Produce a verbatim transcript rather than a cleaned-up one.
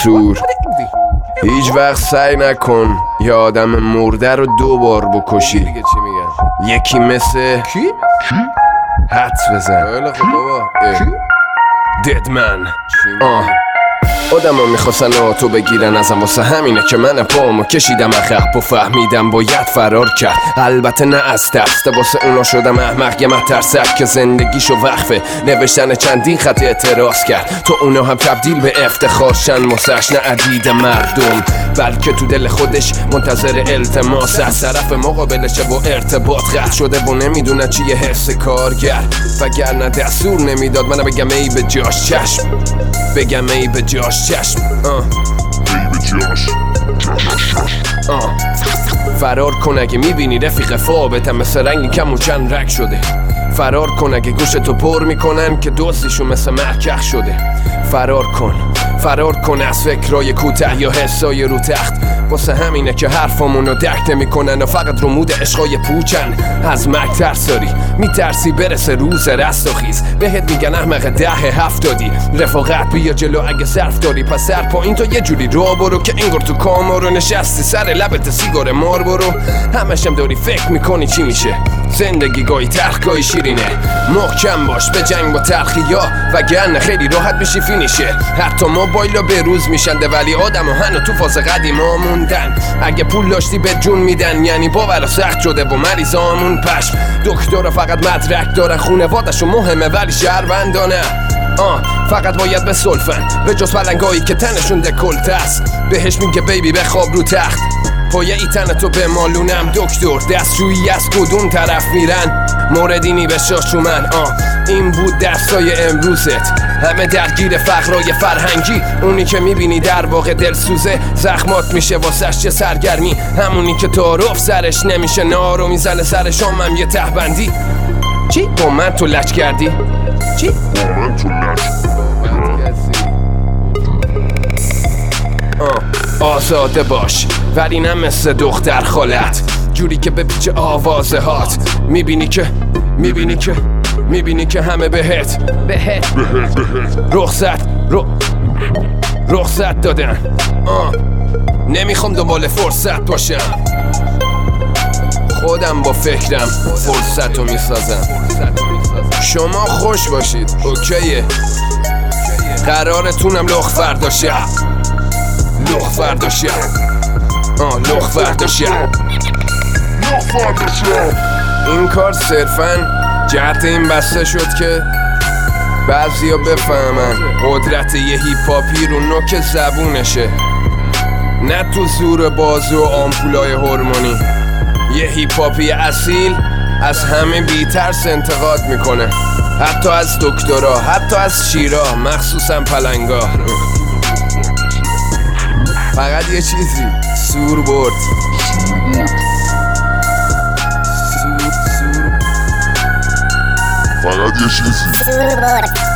سور. هیچ وقت سعی نکن یه آدم مرده رو دو بار بکشی. یکی مثل کی؟ حدس بزن. خیلی خوب بابا. ددمن. آه آدم ها میخواستن آتو بگیرن ازم، واسه همینه که من پامو کشیدم عقب و فهمیدم باید فرار کرد. البته نه از ترس، واسه اونا شدم احمق یه مترسک که زندگیشو وقفه نوشتن چندین خط اعتراض کرد. تو اونا هم تبدیل به افتخار شن واسش، نه عدید مردم بلکه تو دل خودش منتظر التماس از طرف مقابلشه و ارتباط قطع شده و نمیدونه چیه حس کارگر. وگرنه دستور نمیداد منو بگم ای به جاش چشم، بگم ای به جاش چشم. آه. ای به جاش آه. فرار کن اگه میبینی رفیق فابتم مثل رنگی کمون چند رگ شده. فرار کن اگه گوشتو پر میکنن که دوستیشون مثل مرکخ شده. فرار کن فرار کن از فکرای کوته یا حسای رو تخت. واسه همینه که حرفامونو درک نمیکنن و فقط رو مود عشقای پوچن. از مرگ ترس داری، میترسی برسه روز رست و خیز. بهت میگن احمق ده هفتادی، رفاقت بیا جلو اگه صرف داری. پس سر پایین تو یه جوری رو برو که انگار تو کامارو نشستی سر لبت سیگار مار برو. همشم داری فکر میکنی چی میشه. زندگی گاهی تلخ گاهی شیرینه. محکم باش به جنگ با تلخیا وگرنه خیلی راحت میشی فینیشه. حتی موبایلا به روز میشنده ولی آدم و هنو تو فاز قدیما موندن. اگه پول داشتی به جون میدن، یعنی باورا سخت شده و مریضامون پشم. دکترها فقط مدرک دارن، خونوادشون مهمه ولی شهروندانه. آه فقط باید به سلفن به جز پلنگایی که تنشون دکلت است. بهش میگه بیبی بخواب رو تخت. پایه ای تنتو به مالونم دکتر، دستشویی از کدوم طرف میرن. موردینی به شاشومن. آه این بود درسای امروزت، همه درگیر فقرای فرهنگی. اونی که میبینی در واقع دلسوزه، زخمات میشه واسش چه سرگرمی. همونی که تعارف سرش نمیشه، نارو میزنه سرش هم یه تهبندی. چی؟ با من تو لچ کردی؟ چی؟ با من تو لچ آه آزاده باش ولی نه مثل دختر خالت، جوری که به پیچ آوازه هات میبینی که میبینی که میبینی که همه بهت بهت بهت بهت رخصت رو رخصت دادن. آه نمیخوام دنبال فرصت باشم، خودم با فکرم فرصت رو میسازم. شما خوش باشید اوکیه، قرارتونم لخ فردا شب لخ فردا شب آه لخ فردا شب لخ فردا شب. این کار صرفاً جهت این بسته شد که بعضیا بفهمن قدرت یه هیپاپی رو نوک زبونشه، نه تو زور بازو و آمپولای هورمونی. یه هیپاپی اصیل از همه بی‌ترس انتقاد میکنه، حتی از دکترا، حتی از شیرا، مخصوصا پلنگا. فقط یه چیزی سور برد. فقط یه چیزی سور برد.